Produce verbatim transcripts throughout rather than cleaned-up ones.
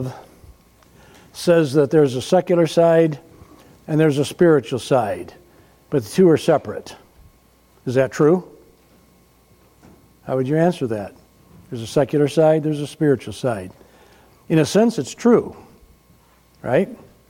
says that there's a secular side and there's a spiritual side, but the two are separate. Is that true? How would you answer that? There's a secular side, there's a spiritual side. In a sense, it's true, right?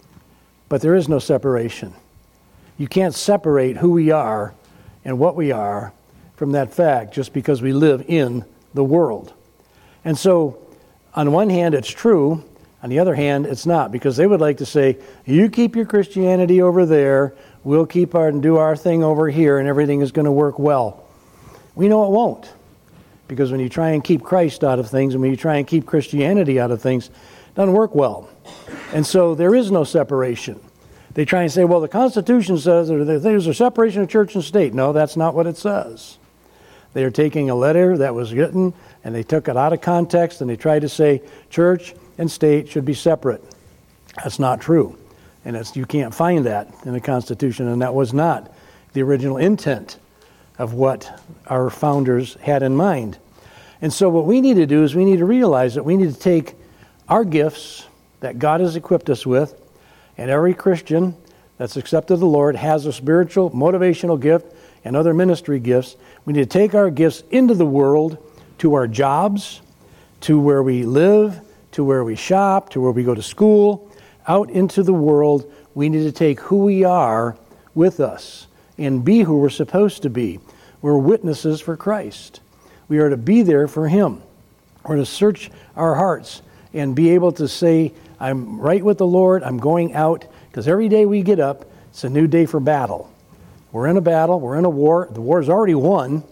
But there is no separation. You can't separate who we are and what we are from that fact just because we live in the world. And so, on one hand, it's true. On the other hand, it's not, because they would like to say, you keep your Christianity over there, we'll keep our and do our thing over here, and everything is going to work well. We know it won't, because when you try and keep Christ out of things, and when you try and keep Christianity out of things, it doesn't work well. And so there is no separation. They try and say, well, the Constitution says there's a separation of church and state. No, that's not what it says. They are taking a letter that was written, and they took it out of context, and they tried to say church and state should be separate. That's not true. And it's, you can't find that in the Constitution, and that was not the original intent of what our founders had in mind. And so what we need to do is we need to realize that we need to take our gifts that God has equipped us with, and every Christian that's accepted the Lord has a spiritual, motivational gift and other ministry gifts. We need to take our gifts into the world, to our jobs, to where we live, to where we shop, to where we go to school, out into the world. We need to take who we are with us and be who we're supposed to be. We're witnesses for Christ. We are to be there for Him. We're to search our hearts and be able to say, I'm right with the Lord, I'm going out, because every day we get up, it's a new day for battle. We're in a battle, we're in a war. The war's already won.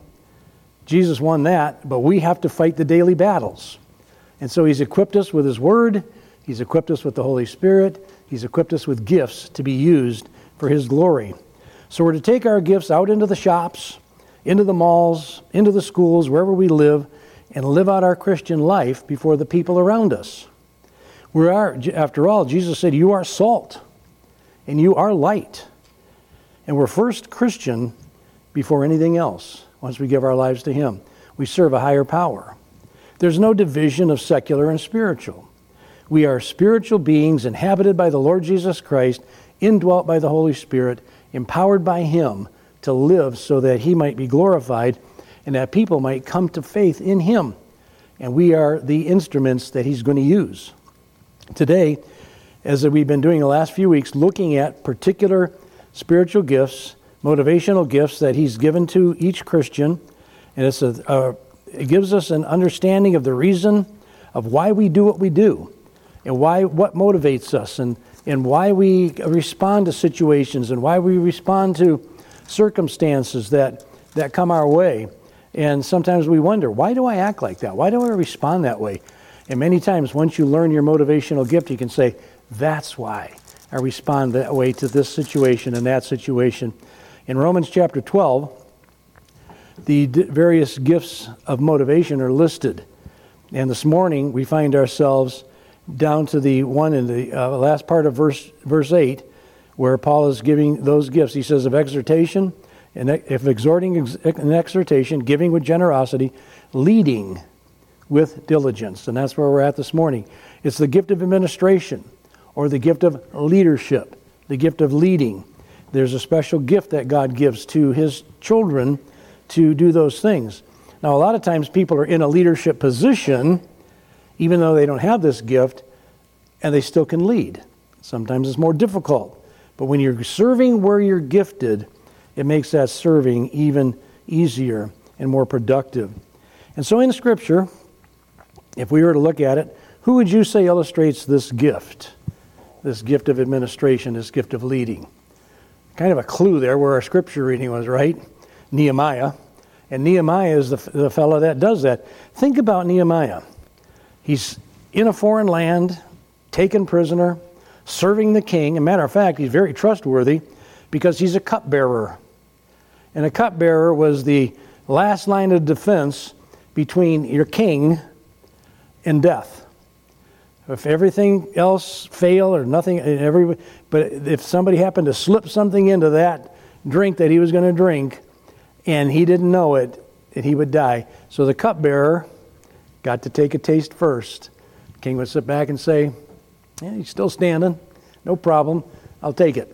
Jesus won that, but we have to fight the daily battles. And so He's equipped us with His Word, He's equipped us with the Holy Spirit, He's equipped us with gifts to be used for His glory. So we're to take our gifts out into the shops, into the malls, into the schools, wherever we live, and live out our Christian life before the people around us. We are, after all, Jesus said, you are salt, and you are light. And we're first Christian before anything else, once we give our lives to Him. We serve a higher power. There's no division of secular and spiritual. We are spiritual beings inhabited by the Lord Jesus Christ, indwelt by the Holy Spirit, empowered by Him to live so that He might be glorified and that people might come to faith in Him. And we are the instruments that He's going to use. Today, as we've been doing the last few weeks, looking at particular spiritual gifts, motivational gifts that He's given to each Christian, and it's a, a, it gives us an understanding of the reason of why we do what we do, and why what motivates us, and, and why we respond to situations, and why we respond to circumstances that, that come our way. And sometimes we wonder, why do I act like that? Why do I respond that way? And many times, once you learn your motivational gift, you can say, that's why I respond that way to this situation and that situation. In Romans chapter twelve, the d- various gifts of motivation are listed. And this morning, we find ourselves down to the one in the uh, last part of verse verse eight, where Paul is giving those gifts. He says, of exhortation, and if exhorting ex- an exhortation, giving with generosity, leading with diligence. And that's where we're at this morning. It's the gift of administration, or the gift of leadership, the gift of leading. There's a special gift that God gives to His children to do those things. Now, a lot of times people are in a leadership position, even though they don't have this gift, and they still can lead. Sometimes it's more difficult. But when you're serving where you're gifted, it makes that serving even easier and more productive. And so in Scripture, if we were to look at it, who would you say illustrates this gift? This gift of administration, this gift of leading. Kind of a clue there where our Scripture reading was, right? Nehemiah. And Nehemiah is the, the fellow that does that. Think about Nehemiah. He's in a foreign land, taken prisoner, serving the king. As a matter of fact, he's very trustworthy because he's a cupbearer. And a cupbearer was the last line of defense between your king and death. If everything else failed or nothing, every, but if somebody happened to slip something into that drink that he was going to drink, and he didn't know it, and he would die. So the cupbearer got to take a taste first. The king would sit back and say, Yeah, he's still standing. No problem. I'll take it.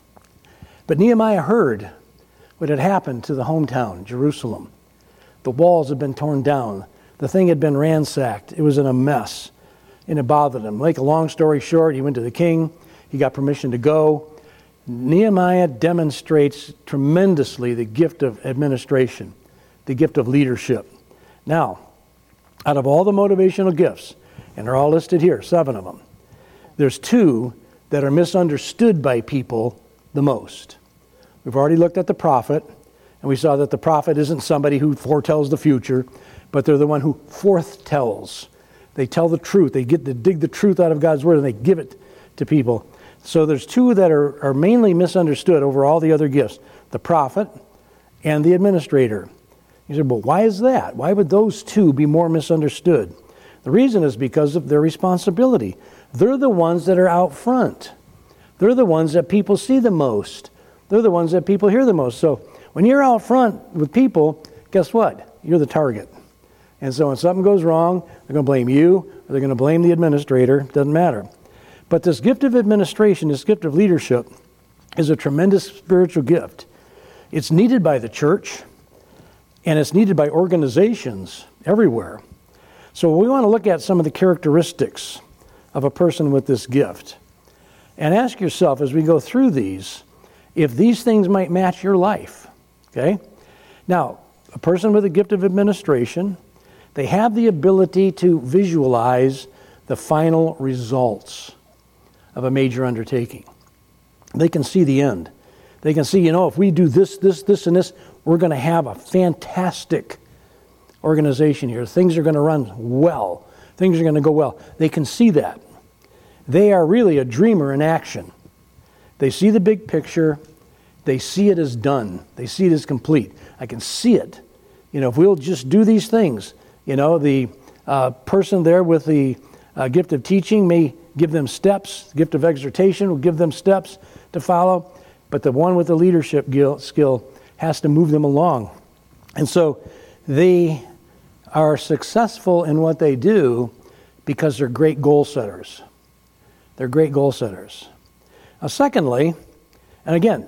But Nehemiah heard what had happened to the hometown, Jerusalem. The walls had been torn down. The thing had been ransacked. It was in a mess, and it bothered him. Make a long story short, he went to the king. He got permission to go. Nehemiah demonstrates tremendously the gift of administration, the gift of leadership. Now, out of all the motivational gifts, and they're all listed here, seven of them, there's two that are misunderstood by people the most. We've already looked at the prophet, and we saw that the prophet isn't somebody who foretells the future, but they're the one who forthtells. They tell the truth. They get to dig the truth out of God's word, and they give it to people. So there's two that are, are mainly misunderstood over all the other gifts, the prophet and the administrator. You said, well, why is that? Why would those two be more misunderstood? The reason is because of their responsibility. They're the ones that are out front. They're the ones that people see the most. They're the ones that people hear the most. So when you're out front with people, guess what? You're the target. And so when something goes wrong, they're going to blame you, or they're going to blame the administrator. Doesn't matter. But this gift of administration, this gift of leadership, is a tremendous spiritual gift. It's needed by the church, and it's needed by organizations everywhere. So we want to look at some of the characteristics of a person with this gift. And ask yourself as we go through these, if these things might match your life. Okay? Now, a person with a gift of administration, they have the ability to visualize the final results of a major undertaking. They can see the end. They can see, you know, if we do this, this, this, and this, we're going to have a fantastic organization here. Things are going to run well. Things are going to go well. They can see that. They are really a dreamer in action. They see the big picture. They see it as done. They see it as complete. I can see it. You know, if we'll just do these things, you know, the uh, person there with the uh, gift of teaching may give them steps. The gift of exhortation will give them steps to follow. But the one with the leadership skill has to move them along. And so they are successful in what they do because they're great goal setters. They're great goal setters. Now, secondly, and again,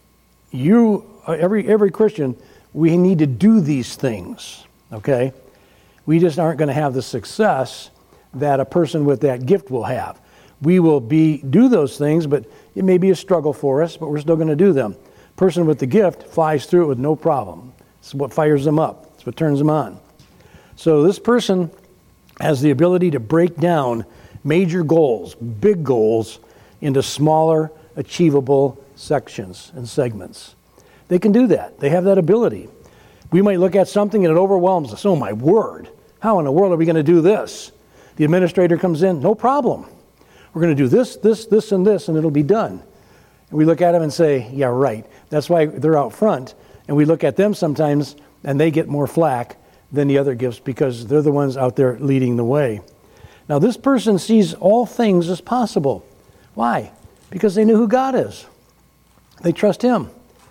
you, every every Christian, we need to do these things, okay? We just aren't going to have the success that a person with that gift will have. We will be do those things, but it may be a struggle for us, but we're still going to do them. Person with the gift flies through it with no problem. It's what fires them up. It's what turns them on. So this person has the ability to break down major goals, big goals, into smaller, achievable sections and segments. They can do that. They have that ability. We might look at something and it overwhelms us. Oh, my word. How in the world are we going to do this? The administrator comes in. No problem. We're going to do this, this, this, and this, and it'll be done. And we look at them and say, yeah, right. That's why they're out front. And we look at them sometimes, and they get more flack than the other gifts because they're the ones out there leading the way. Now, this person sees all things as possible. Why? Because they knew who God is. They trust Him.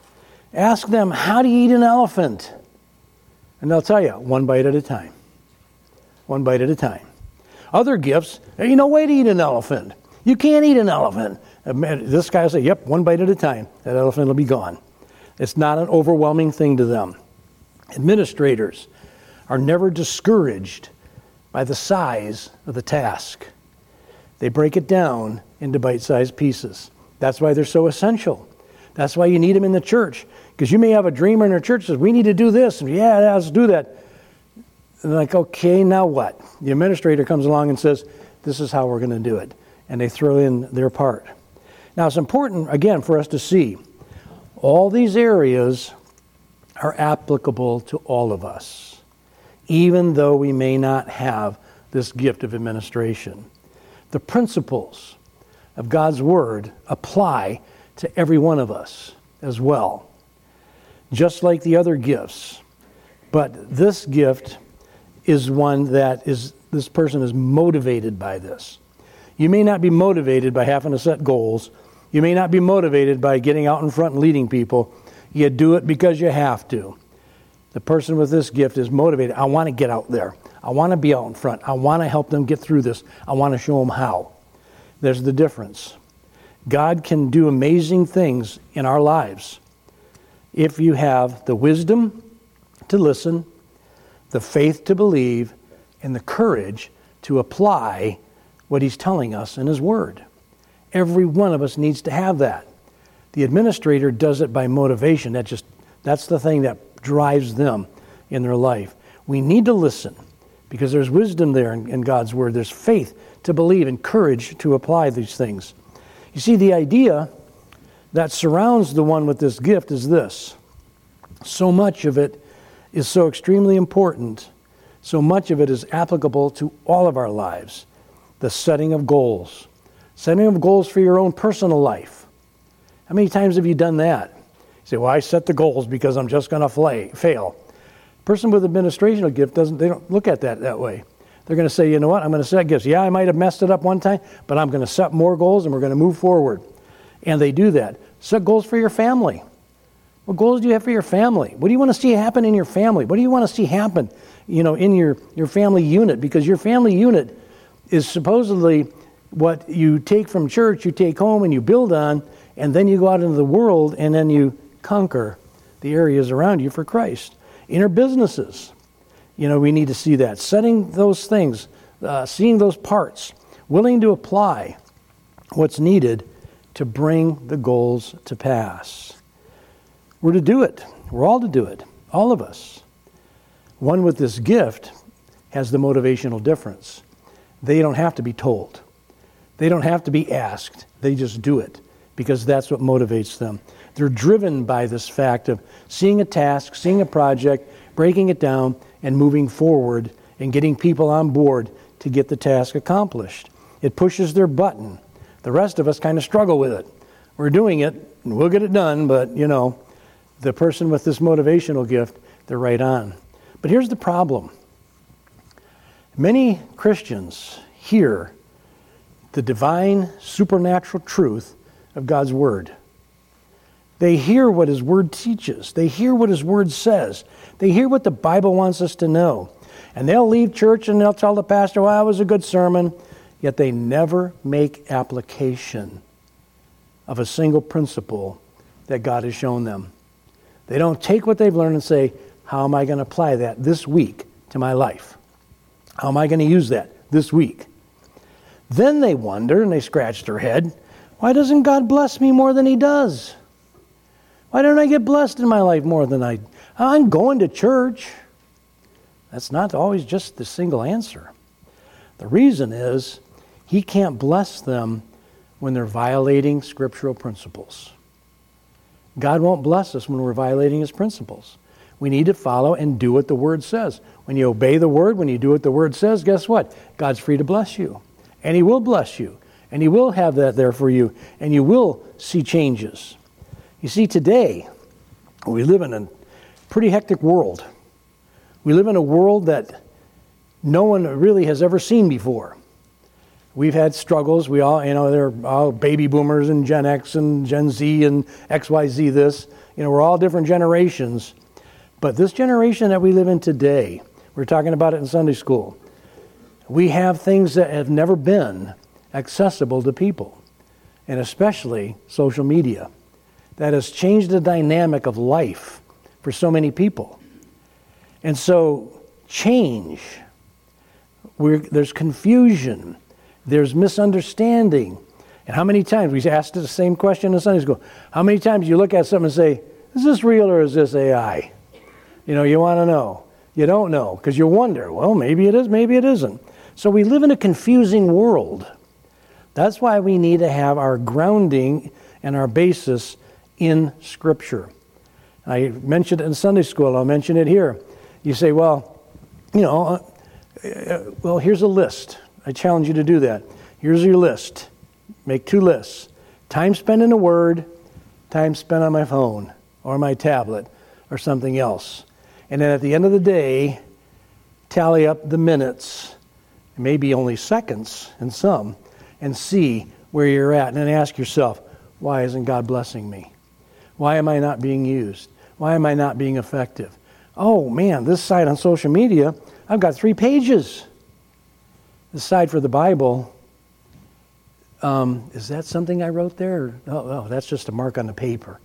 Ask them, how do you eat an elephant? And they'll tell you, one bite at a time. One bite at a time. Other gifts, there ain't no way to eat an elephant. You can't eat an elephant. This guy will say, yep, one bite at a time. That elephant will be gone. It's not an overwhelming thing to them. Administrators are never discouraged by the size of the task. They break it down into bite-sized pieces. That's why they're so essential. That's why you need them in the church. Because you may have a dreamer in our church that says, we need to do this. And yeah, let's do that. And they're like, okay, now what? The administrator comes along and says, this is how we're going to do it. And they throw in their part. Now, it's important, again, for us to see all these areas are applicable to all of us, even though we may not have this gift of administration. The principles of God's Word apply to every one of us as well, just like the other gifts. But this gift is one that is, this person is motivated by this. You may not be motivated by having to set goals. You may not be motivated by getting out in front and leading people. You do it because you have to. The person with this gift is motivated. I want to get out there. I want to be out in front. I want to help them get through this. I want to show them how. There's the difference. God can do amazing things in our lives if you have the wisdom to listen, the faith to believe, and the courage to apply what He's telling us in His Word. Every one of us needs to have that. The administrator does it by motivation. That just that's the thing that drives them in their life. We need to listen because there's wisdom there in, in God's Word. There's faith to believe and courage to apply these things. You see, the idea that surrounds the one with this gift is this. So much of it is so extremely important. So much of it is applicable to all of our lives. The setting of goals. Setting of goals for your own personal life. How many times have you done that? You say, well, I set the goals because I'm just going to fail. A person with administrational gift, doesn't. they don't look at that that way. They're going to say, you know what, I'm going to set gifts. Yeah, I might have messed it up one time, but I'm going to set more goals and we're going to move forward. And they do that. Set goals for your family. What goals do you have for your family? What do you want to see happen in your family? What do you want to see happen, you know, in your, your family unit? Because your family unit is supposedly what you take from church, you take home and you build on, and then you go out into the world and then you conquer the areas around you for Christ. In our businesses, you know, we need to see that. Setting those things, uh, seeing those parts, willing to apply what's needed to bring the goals to pass. We're to do it. We're all to do it. All of us. One with this gift has the motivational difference. They don't have to be told. They don't have to be asked. They just do it because that's what motivates them. They're driven by this fact of seeing a task, seeing a project, breaking it down, and moving forward and getting people on board to get the task accomplished. It pushes their button. The rest of us kind of struggle with it. We're doing it, and we'll get it done, but, you know, the person with this motivational gift, they're right on. But here's the problem. Many Christians hear the divine, supernatural truth of God's Word. They hear what His Word teaches. They hear what His Word says. They hear what the Bible wants us to know. And they'll leave church and they'll tell the pastor, well, that was a good sermon. Yet they never make application of a single principle that God has shown them. They don't take what they've learned and say, how am I going to apply that this week to my life? How am I going to use that this week? Then they wonder and they scratch their head, why doesn't God bless me more than He does? Why don't I get blessed in my life more than I... I'm going to church. That's not always just the single answer. The reason is He can't bless them when they're violating scriptural principles. God won't bless us when we're violating His principles. We need to follow and do what the Word says. When you obey the Word, when you do what the Word says, guess what? God's free to bless you. And He will bless you. And He will have that there for you. And you will see changes. You see, today, we live in a pretty hectic world. We live in a world that no one really has ever seen before. We've had struggles. We all, you know, they're all baby boomers and Gen X and Gen Z and X Y Z this. You know, we're all different generations. But this generation that we live in today, we're talking about it in Sunday school, we have things that have never been accessible to people, and especially social media. That has changed the dynamic of life for so many people. And so, change, we're, there's confusion, there's misunderstanding. And how many times, we asked the same question in Sunday school, how many times you look at something and say, is this real or is this A I? You know, you want to know. You don't know, because you wonder, well, maybe it is, maybe it isn't. So we live in a confusing world. That's why we need to have our grounding and our basis in Scripture. I mentioned it in Sunday school. I'll mention it here. You say, well, you know, uh, well, here's a list. I challenge you to do that. Here's your list. Make two lists. Time spent in the Word, time spent on my phone or my tablet or something else. And then at the end of the day, tally up the minutes, maybe only seconds in some, and see where you're at. And then ask yourself, why isn't God blessing me? Why am I not being used? Why am I not being effective? Oh man, this site on social media, I've got three pages. The site for the Bible, Um, is that something I wrote there? Or, oh, oh, that's just a mark on the paper.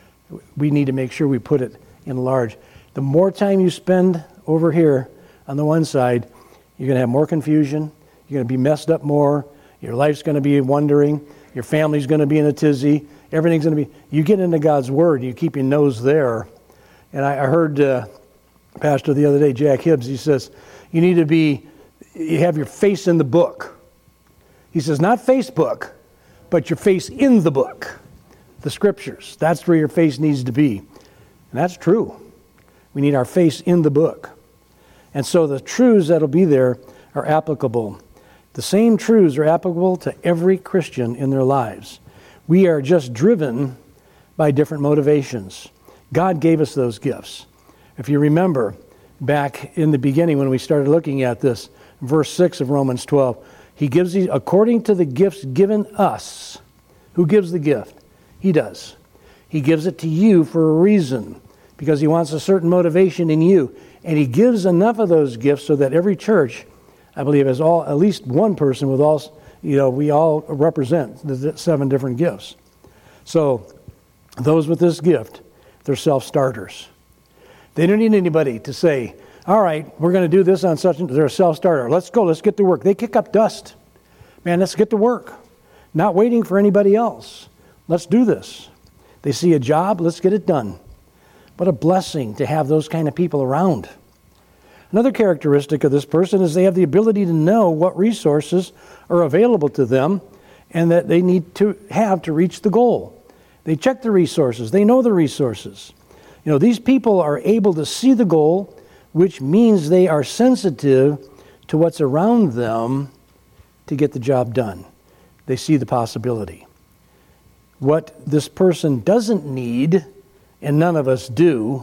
We need to make sure we put it in large. The more time you spend over here on the one side, you're going to have more confusion. You're going to be messed up more. Your life's going to be wondering. Your family's going to be in a tizzy. Everything's going to be... You get into God's Word, you keep your nose there. And I, I heard uh, Pastor the other day, Jack Hibbs, he says, you need to be... You have your face in the book. He says, not Facebook, but your face in the book. The Scriptures. That's where your face needs to be. And that's true. We need our face in the book. And so the truths that'll be there are applicable. The same truths are applicable to every Christian in their lives. We are just driven by different motivations. God gave us those gifts. If you remember back in the beginning when we started looking at this, verse six of Romans twelve, He gives these according to the gifts given us. Who gives the gift? He does. He gives it to you for a reason, because He wants a certain motivation in you. And He gives enough of those gifts so that every church, I believe, has all at least one person with all, you know, we all represent the seven different gifts. So those with this gift, they're self-starters. They don't need anybody to say, all right, we're going to do this on such and they're a self-starter. Let's go, let's get to work. They kick up dust. Man, let's get to work. Not waiting for anybody else. Let's do this. They see a job, let's get it done. What a blessing to have those kind of people around. Another characteristic of this person is they have the ability to know what resources are available to them and that they need to have to reach the goal. They check the resources. They know the resources. You know, these people are able to see the goal, which means they are sensitive to what's around them to get the job done. They see the possibility. What this person doesn't need, and none of us do,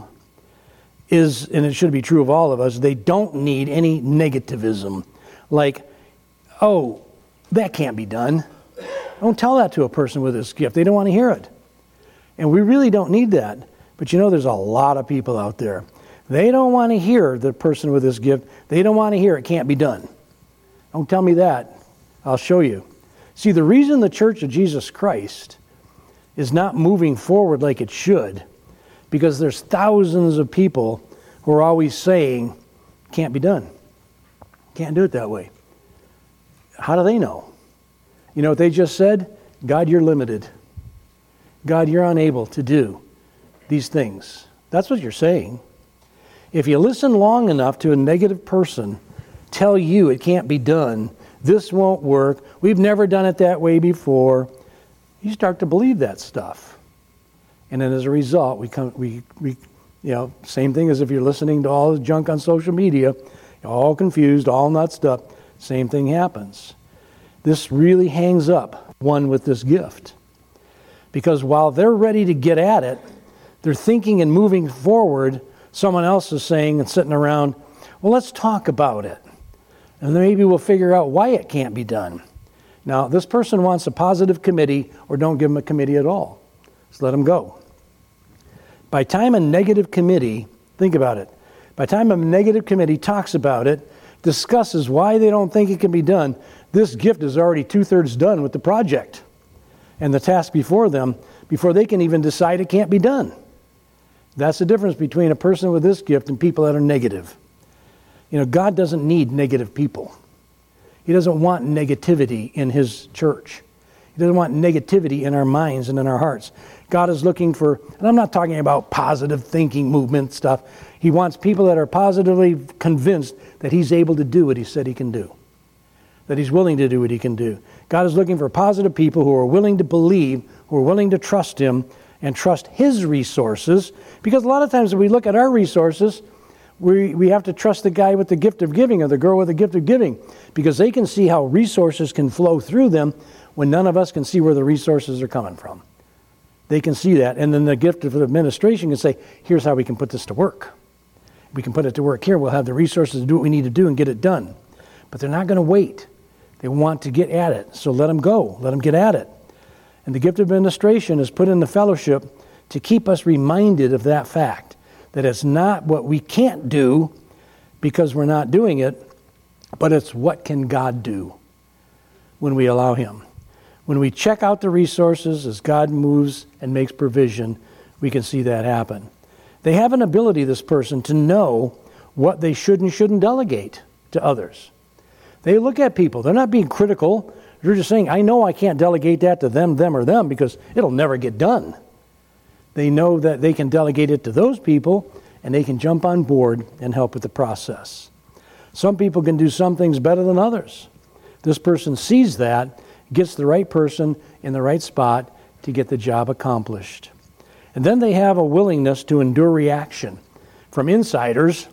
is, and it should be true of all of us, they don't need any negativism. Like, oh, that can't be done. Don't tell that to a person with this gift. They don't want to hear it. And we really don't need that. But you know, there's a lot of people out there. They don't want to hear the person with this gift. They don't want to hear it can't be done. Don't tell me that. I'll show you. See, the reason the Church of Jesus Christ is not moving forward like it should, because there's thousands of people who are always saying, can't be done. Can't do it that way. How do they know? You know what they just said? God, you're limited. God, you're unable to do these things. That's what you're saying. If you listen long enough to a negative person tell you it can't be done, this won't work, we've never done it that way before, you start to believe that stuff. And then as a result, we come, we, we, you know, same thing as if you're listening to all the junk on social media, all confused, all nutsed up, same thing happens. This really hangs up one with this gift. Because while they're ready to get at it, they're thinking and moving forward, someone else is saying and sitting around, well, let's talk about it. And then maybe we'll figure out why it can't be done. Now, this person wants a positive committee, or don't give them a committee at all. Just let them go. By time a negative committee, think about it, by time a negative committee talks about it, discusses why they don't think it can be done, this gift is already two-thirds done with the project and the task before them, before they can even decide it can't be done. That's the difference between a person with this gift and people that are negative. You know, God doesn't need negative people. He doesn't want negativity in His church. He doesn't want negativity in our minds and in our hearts. God is looking for, and I'm not talking about positive thinking movement stuff. He wants people that are positively convinced that He's able to do what He said He can do. That He's willing to do what He can do. God is looking for positive people who are willing to believe, who are willing to trust Him and trust His resources. Because a lot of times when we look at our resources, we, we have to trust the guy with the gift of giving or the girl with the gift of giving, because they can see how resources can flow through them when none of us can see where the resources are coming from. They can see that, and then the gift of administration can say, here's how we can put this to work. We can put it to work here. We'll have the resources to do what we need to do and get it done. But they're not going to wait. They want to get at it. So let them go. Let them get at it. And the gift of administration is put in the fellowship to keep us reminded of that fact, that it's not what we can't do because we're not doing it, but it's what can God do when we allow Him. When we check out the resources as God moves and makes provision, we can see that happen. They have an ability, this person, to know what they should and shouldn't delegate to others. They look at people. They're not being critical. They're just saying, I know I can't delegate that to them, them, or them because it'll never get done. They know that they can delegate it to those people, and they can jump on board and help with the process. Some people can do some things better than others. This person sees that, gets the right person in the right spot to get the job accomplished. And then they have a willingness to endure reaction from insiders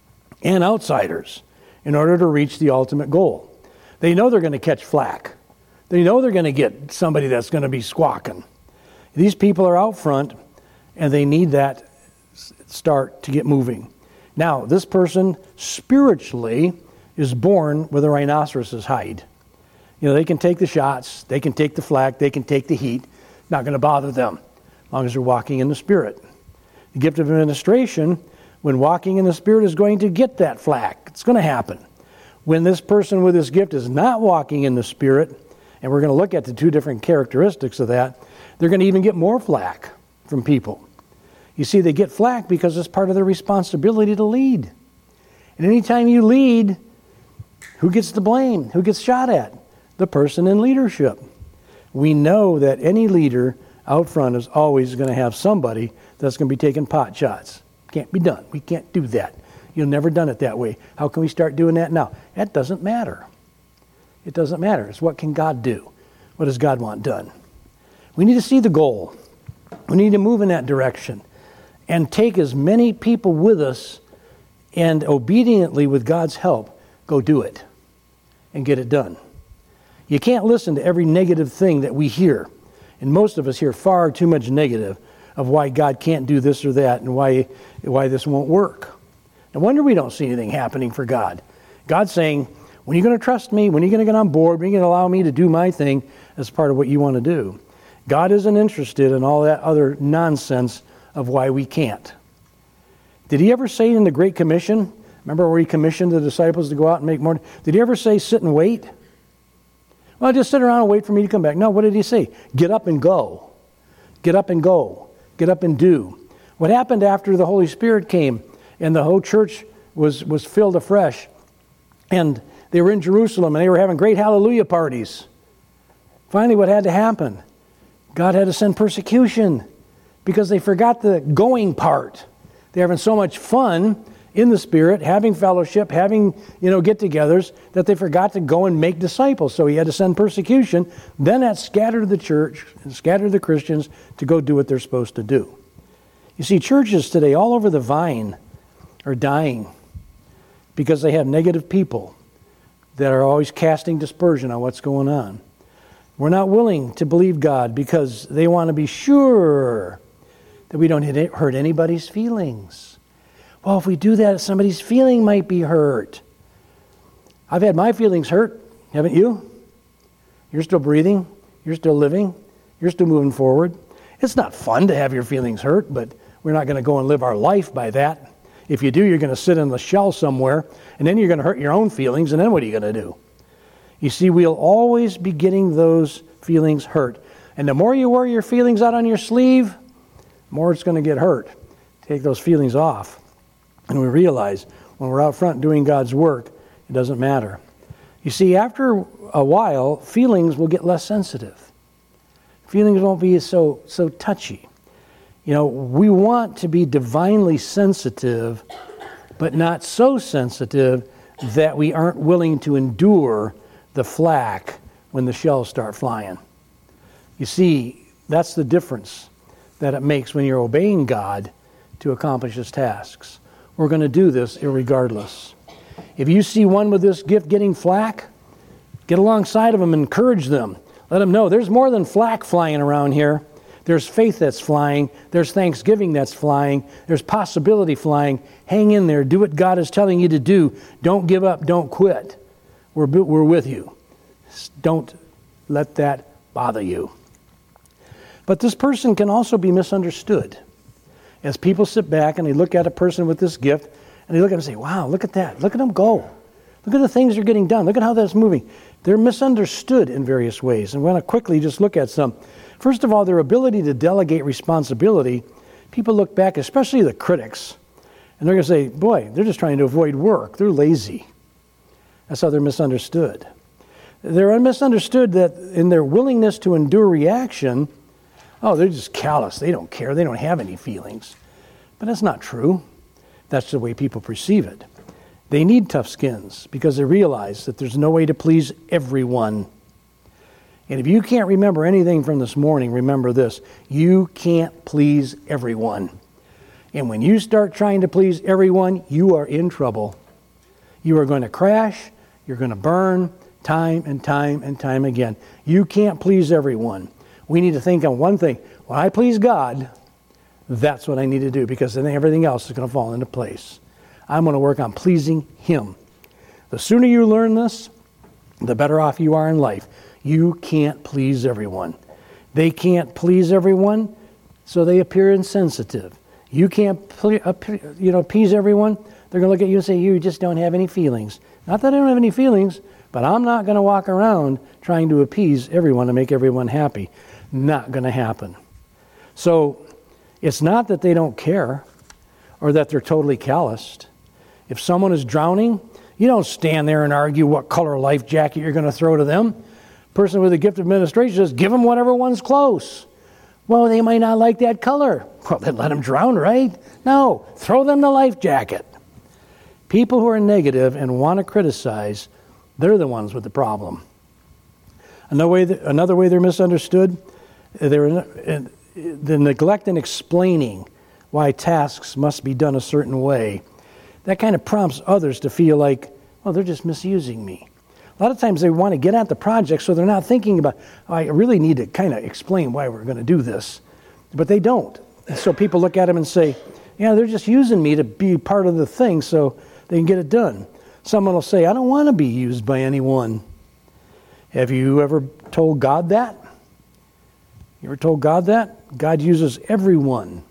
and outsiders in order to reach the ultimate goal. They know they're going to catch flack. They know they're going to get somebody that's going to be squawking. These people are out front, and they need that start to get moving. Now, this person spiritually is born with a rhinoceros's hide. You know, they can take the shots, they can take the flack, they can take the heat. Not going to bother them as long as they're walking in the Spirit. The gift of administration, when walking in the Spirit, is going to get that flack. It's going to happen. When this person with this gift is not walking in the Spirit, and we're going to look at the two different characteristics of that, they're going to even get more flack from people. You see, they get flack because it's part of their responsibility to lead. And anytime you lead, who gets the blame? Who gets shot at? The person in leadership. We know that any leader out front is always going to have somebody that's going to be taking pot shots. Can't be done. We can't do that. You've never done it that way. How can we start doing that now? That doesn't matter. It doesn't matter. It's what can God do? What does God want done? We need to see the goal. We need to move in that direction and take as many people with us and obediently, with God's help, go do it and get it done. You can't listen to every negative thing that we hear. And most of us hear far too much negative of why God can't do this or that and why, why this won't work. No wonder we don't see anything happening for God. God's saying, when are you going to trust me? When are you going to get on board? When are you going to allow me to do my thing as part of what you want to do? God isn't interested in all that other nonsense of why we can't. Did he ever say in the Great Commission, remember where he commissioned the disciples to go out and make more? Did he ever say sit and wait? Well, just sit around and wait for me to come back. No, what did he say? Get up and go. Get up and go. Get up and do. What happened after the Holy Spirit came and the whole church was, was filled afresh, and they were in Jerusalem and they were having great hallelujah parties. Finally, what had to happen? God had to send persecution because they forgot the going part. They're having so much fun in the Spirit, having fellowship, having, you know, get-togethers, that they forgot to go and make disciples. So he had to send persecution. Then that scattered the church and scattered the Christians to go do what they're supposed to do. You see, churches today all over the vine are dying because they have negative people that are always casting dispersion on what's going on. We're not willing to believe God because they want to be sure that we don't hurt anybody's feelings. Well, if we do that, somebody's feeling might be hurt. I've had my feelings hurt, haven't you? You're still breathing. You're still living. You're still moving forward. It's not fun to have your feelings hurt, but we're not going to go and live our life by that. If you do, you're going to sit in the shell somewhere, and then you're going to hurt your own feelings, and then what are you going to do? You see, we'll always be getting those feelings hurt. And the more you wear your feelings out on your sleeve, the more it's going to get hurt. Take those feelings off. And we realize when we're out front doing God's work, it doesn't matter. You see, after a while, feelings will get less sensitive. Feelings won't be so so touchy. You know, we want to be divinely sensitive, but not so sensitive that we aren't willing to endure the flack when the shells start flying. You see, that's the difference that it makes when you're obeying God to accomplish His tasks. We're going to do this irregardless. If you see one with this gift getting flack, get alongside of them and encourage them. Let them know there's more than flack flying around here. There's faith that's flying. There's thanksgiving that's flying. There's possibility flying. Hang in there. Do what God is telling you to do. Don't give up. Don't quit. We're, we're with you. Don't let that bother you. But this person can also be misunderstood. As people sit back and they look at a person with this gift, and they look at him and say, wow, look at that. Look at him go. Look at the things that are getting done. Look at how that's moving. They're misunderstood in various ways. And we want to quickly just look at some. First of all, their ability to delegate responsibility. People look back, especially the critics, and they're going to say, boy, they're just trying to avoid work. They're lazy. That's how they're misunderstood. They're misunderstood that in their willingness to endure reaction, oh, they're just callous. They don't care. They don't have any feelings. But that's not true. That's the way people perceive it. They need tough skins because they realize that there's no way to please everyone. And if you can't remember anything from this morning, remember this. You can't please everyone. And when you start trying to please everyone, you are in trouble. You are going to crash. You're going to burn time and time and time again. You can't please everyone. We need to think on one thing. When I please God, that's what I need to do, because then everything else is going to fall into place. I'm going to work on pleasing Him. The sooner you learn this, the better off you are in life. You can't please everyone. They can't please everyone, so they appear insensitive. You can't ple- you know, appease everyone. They're going to look at you and say, you just don't have any feelings. Not that I don't have any feelings, but I'm not going to walk around trying to appease everyone and make everyone happy. Not going to happen. So it's not that they don't care or that they're totally calloused. If someone is drowning, you don't stand there and argue what color life jacket you're going to throw to them. Person with a gift of administration says, give them whatever one's close. Well, they might not like that color. Well, then let them drown, right? No, throw them the life jacket. People who are negative and want to criticize, they're the ones with the problem. Another way, that, another way they're misunderstood, they're the neglect in explaining why tasks must be done a certain way. That kind of prompts others to feel like, well, they're just misusing me. A lot of times they want to get at the project, so they're not thinking about, oh, I really need to kind of explain why we're going to do this. But they don't. And so people look at them and say, yeah, they're just using me to be part of the thing so they can get it done. Someone will say, I don't want to be used by anyone. Have you ever told God that? You ever told God that? God uses everyone.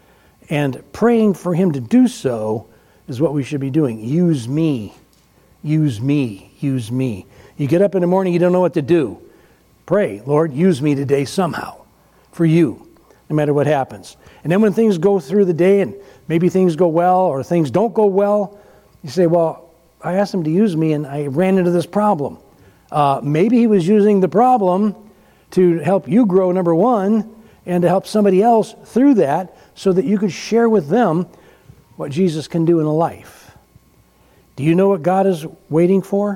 And praying for Him to do so is what we should be doing. Use me. Use me. Use me. You get up in the morning, you don't know what to do. Pray, Lord, use me today somehow for you, no matter what happens. And then when things go through the day and maybe things go well or things don't go well, you say, well, I asked Him to use me and I ran into this problem. Uh, maybe He was using the problem to help you grow, number one, and to help somebody else through that so that you could share with them what Jesus can do in a life. Do you know what God is waiting for?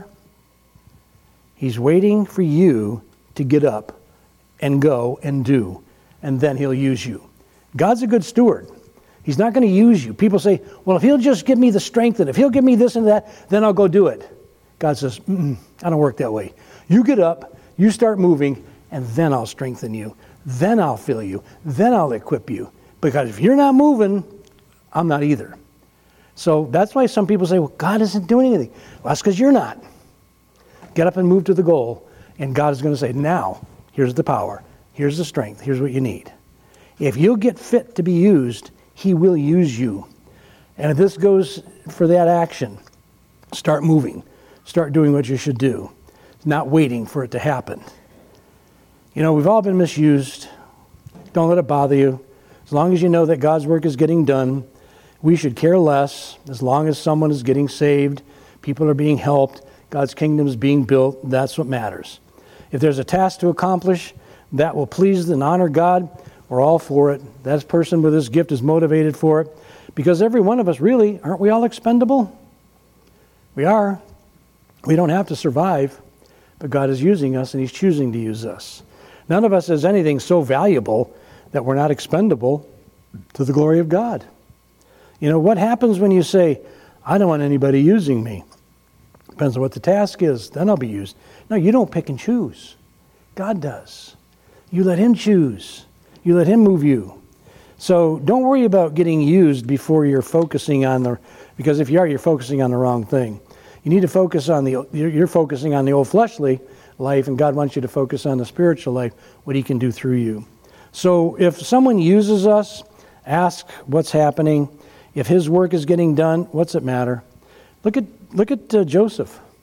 He's waiting for you to get up and go and do, and then He'll use you. God's a good steward. He's not going to use you. People say, well, if He'll just give me the strength and if He'll give me this and that, then I'll go do it. God says, Mm-mm, I don't work that way. You get up, you start moving, and then I'll strengthen you. Then I'll fill you. Then I'll equip you. Because if you're not moving, I'm not either. So that's why some people say, well, God isn't doing anything. Well, that's because you're not. Get up and move to the goal, and God is going to say, now, here's the power. Here's the strength. Here's what you need. If you'll get fit to be used, He will use you. And if this goes for that action, start moving. Start doing what you should do. Not waiting for it to happen. You know, we've all been misused. Don't let it bother you. As long as you know that God's work is getting done, we should care less. As long as someone is getting saved, people are being helped, God's kingdom is being built, that's what matters. If there's a task to accomplish that will please and honor God, we're all for it. That person with this gift is motivated for it. Because every one of us, really, aren't we all expendable? We are. We don't have to survive, but God is using us and He's choosing to use us. None of us has anything so valuable that we're not expendable to the glory of God. You know, what happens when you say, I don't want anybody using me? Depends on what the task is, then I'll be used. No, you don't pick and choose. God does. You let Him choose. You let Him move you. So don't worry about getting used before you're focusing on the, because if you are, you're focusing on the wrong thing. You need to focus on the, you're focusing on the old fleshly life, and God wants you to focus on the spiritual life, what He can do through you. So if someone uses us, ask what's happening. If His work is getting done, what's it matter? Look at look at uh, Joseph.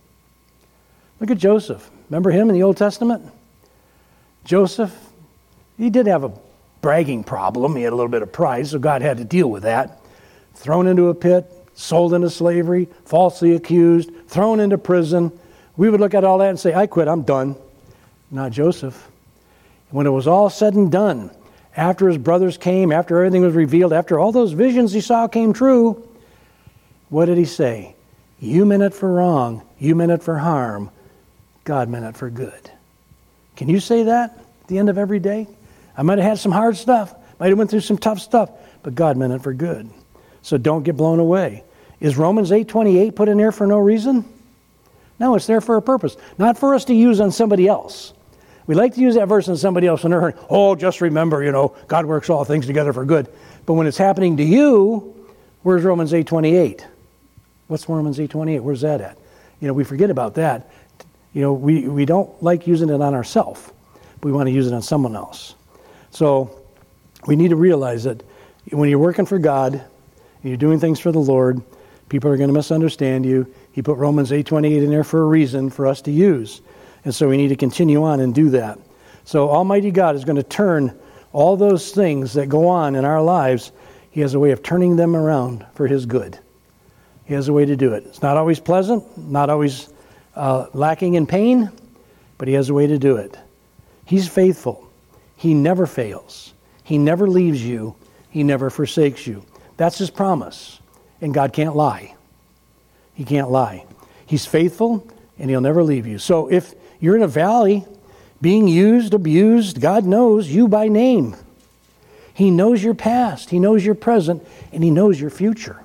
Look at Joseph. Remember him in the Old Testament? Joseph, he did have a bragging problem. He had a little bit of pride, so God had to deal with that. Thrown into a pit, sold into slavery, falsely accused, thrown into prison. We would look at all that and say, I quit, I'm done. Not Joseph. When it was all said and done, after his brothers came, after everything was revealed, after all those visions he saw came true, what did he say? You meant it for wrong, you meant it for harm, God meant it for good. Can you say that at the end of every day? I might have had some hard stuff, might have went through some tough stuff, but God meant it for good. So don't get blown away. Is Romans eight twenty-eight put in there for no reason? No, it's there for a purpose. Not for us to use on somebody else. We like to use that verse on somebody else when they're hurting. Oh, just remember, you know, God works all things together for good. But when it's happening to you, where's Romans eight twenty-eight? What's Romans eight twenty-eight? Where's that at? You know, we forget about that. You know, we, we don't like using it on ourselves. We want to use it on someone else. So we need to realize that when you're working for God and you're doing things for the Lord, people are going to misunderstand you. He put Romans eight twenty-eight in there for a reason for us to use. And so we need to continue on and do that. So Almighty God is going to turn all those things that go on in our lives. He has a way of turning them around for His good. He has a way to do it. It's not always pleasant, not always uh, lacking in pain, but He has a way to do it. He's faithful. He never fails. He never leaves you. He never forsakes you. That's His promise. And God can't lie. He can't lie. He's faithful, and He'll never leave you. So if you're in a valley, being used, abused, God knows you by name. He knows your past. He knows your present, and He knows your future.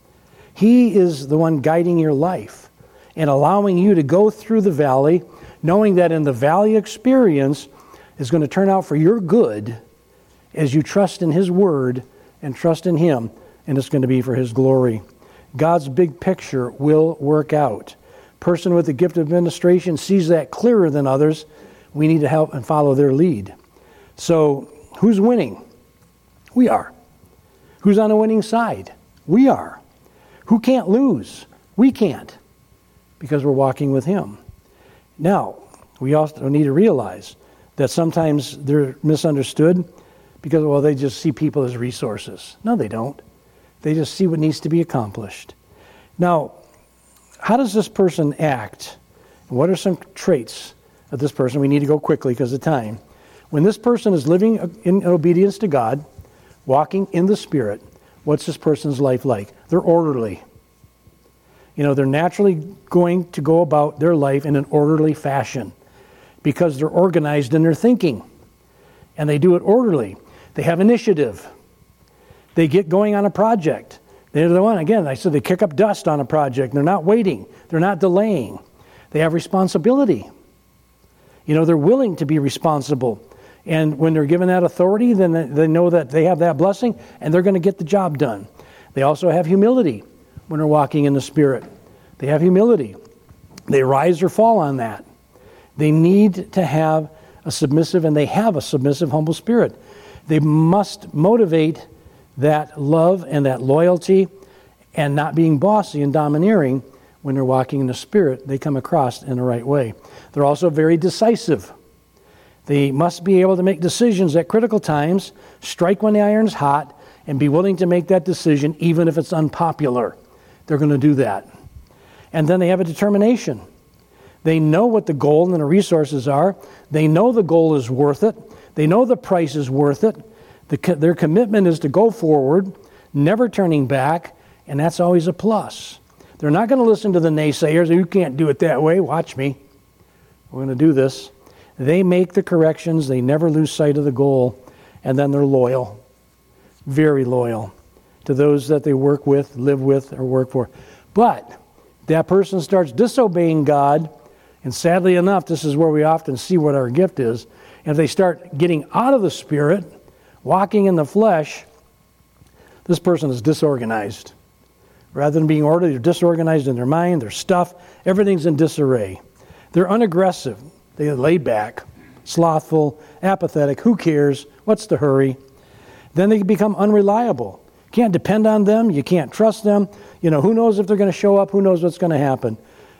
He is the one guiding your life and allowing you to go through the valley, knowing that in the valley experience is going to turn out for your good as you trust in His Word and trust in Him, and it's going to be for His glory. God's big picture will work out. Person with the gift of administration sees that clearer than others. We need to help and follow their lead. So, who's winning? We are. Who's on the winning side? We are. Who can't lose? We can't, because we're walking with Him. Now, we also need to realize that sometimes they're misunderstood because, well, they just see people as resources. No, they don't. They just see what needs to be accomplished. Now, how does this person act? What are some traits of this person? We need to go quickly because of time. When this person is living in obedience to God, walking in the Spirit, what's this person's life like? They're orderly. You know, they're naturally going to go about their life in an orderly fashion because they're organized in their thinking. And they do it orderly. They have initiative. They get going on a project. They're the one, again, I said they kick up dust on a project. They're not waiting. They're not delaying. They have responsibility. You know, they're willing to be responsible. And when they're given that authority, then they know that they have that blessing and they're going to get the job done. They also have humility when they're walking in the Spirit. They have humility. They rise or fall on that. They need to have a submissive, and they have a submissive, humble spirit. They must motivate that love and that loyalty and not being bossy and domineering when they're walking in the Spirit. They come across in the right way. They're also very decisive. They must be able to make decisions at critical times, strike when the iron's hot, and be willing to make that decision even if it's unpopular. They're going to do that. And then they have a determination. They know what the goal and the resources are. They know the goal is worth it. They know the price is worth it. The, their commitment is to go forward, never turning back, and that's always a plus. They're not going to listen to the naysayers. You can't do it that way. Watch me. We're going to do this. They make the corrections. They never lose sight of the goal. And then they're loyal, very loyal to those that they work with, live with, or work for. But that person starts disobeying God, and sadly enough, this is where we often see what our gift is. And if they start getting out of the Spirit, walking in the flesh, this person is disorganized. Rather than being orderly, they're disorganized in their mind, their stuff, everything's in disarray. They're unaggressive. They're laid back, slothful, apathetic. Who cares? What's the hurry? Then they become unreliable. Can't depend on them. You can't trust them. You know, who knows if they're going to show up? Who knows what's going to happen?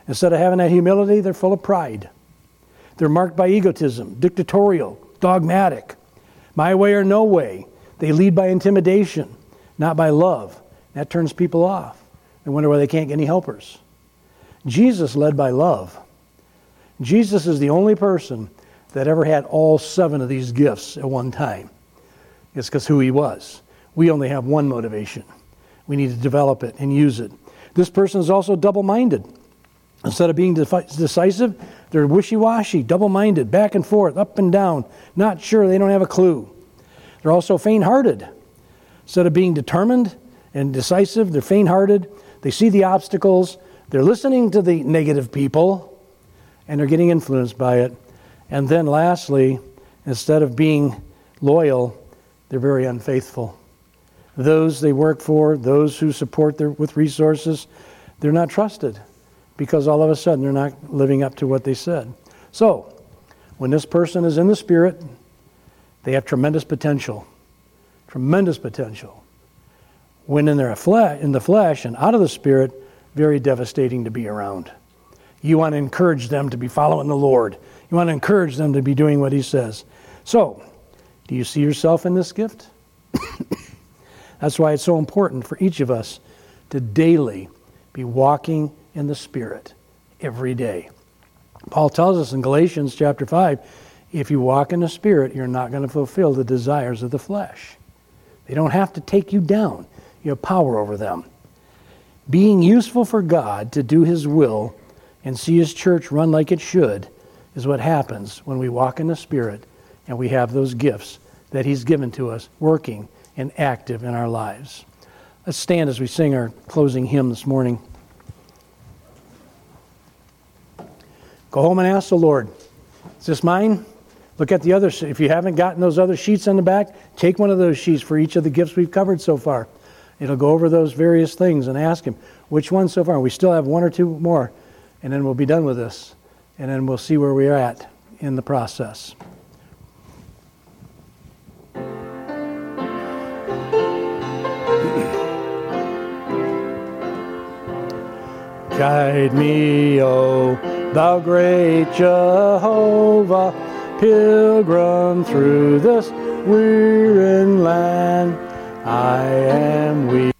Instead of having that humility, they're full of pride. They're marked by egotism, dictatorial, dogmatic, my way or no way. They lead by intimidation, not by love. That turns people off. They wonder why they can't get any helpers. Jesus led by love. Jesus is the only person that ever had all seven of these gifts at one time. It's because who he was. We only have one motivation. We need to develop it and use it. This person is also double-minded. Instead of being decisive, they're wishy-washy, double-minded, back and forth, up and down, not sure, they don't have a clue. They're also faint-hearted. Instead of being determined and decisive, they're faint-hearted. They see the obstacles. They're listening to the negative people, and they're getting influenced by it. And then lastly, instead of being loyal, they're very unfaithful. Those they work for, those who support them with resources, they're not trusted because all of a sudden they're not living up to what they said. So, when this person is in the Spirit, they have tremendous potential. Tremendous potential. When in their flesh, in the flesh and out of the Spirit, very devastating to be around. You want to encourage them to be following the Lord. You want to encourage them to be doing what He says. So, do you see yourself in this gift? That's why it's so important for each of us to daily be walking in the Spirit every day. Paul tells us in Galatians chapter five, if you walk in the Spirit, you're not going to fulfill the desires of the flesh. They don't have to take you down. You have power over them. Being useful for God to do His will and see His church run like it should is what happens when we walk in the Spirit and we have those gifts that He's given to us working and active in our lives. Let's stand as we sing our closing hymn this morning. Go home and ask the Lord, is this mine? Look at the other. If you haven't gotten those other sheets on the back, take one of those sheets for each of the gifts we've covered so far. It'll go over those various things and ask Him, which one so far? We still have one or two more, and then we'll be done with this. And then we'll see where we're at in the process. Guide me, O Thou great Jehovah, pilgrim through this weary land. I am weak.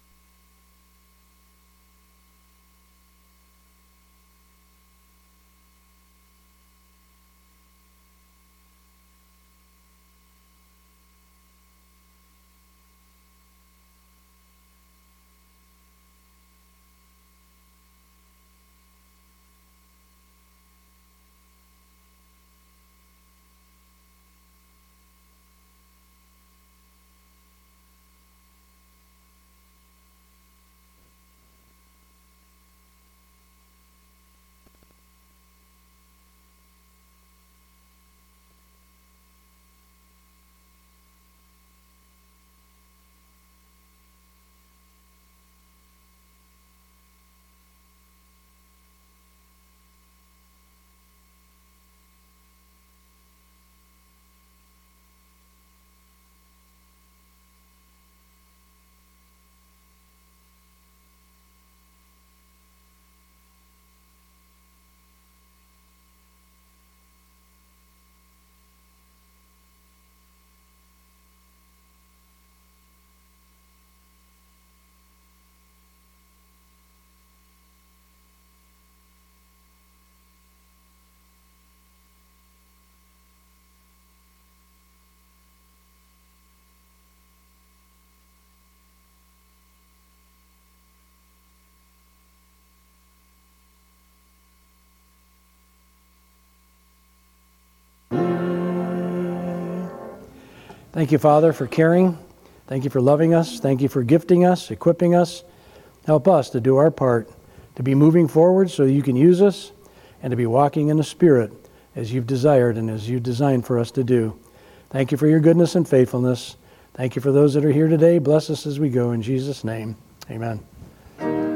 Thank you, Father, for caring. Thank you for loving us. Thank you for gifting us, equipping us. Help us to do our part, to be moving forward so you can use us, and to be walking in the Spirit as you've desired and as you've designed for us to do. Thank you for your goodness and faithfulness. Thank you for those that are here today. Bless us as we go. In Jesus' name, amen.